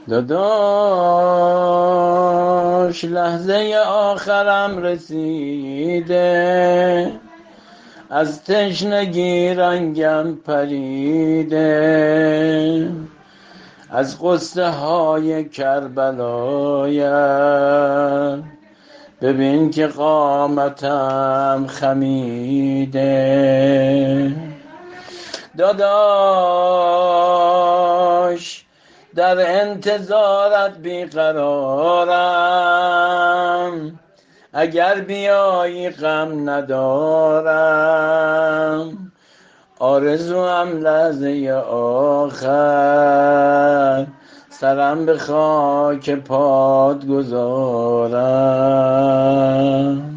داداش لحظه آخرم رسیده، از تشنگی رنگم پریده، از غصه های کربلایت ببین که قامتم خمیده. داداش در انتظارت بیقرارم، اگر بیایی غم ندارم، آرزوام لحظه آخر سرم به خاک پات گذارم.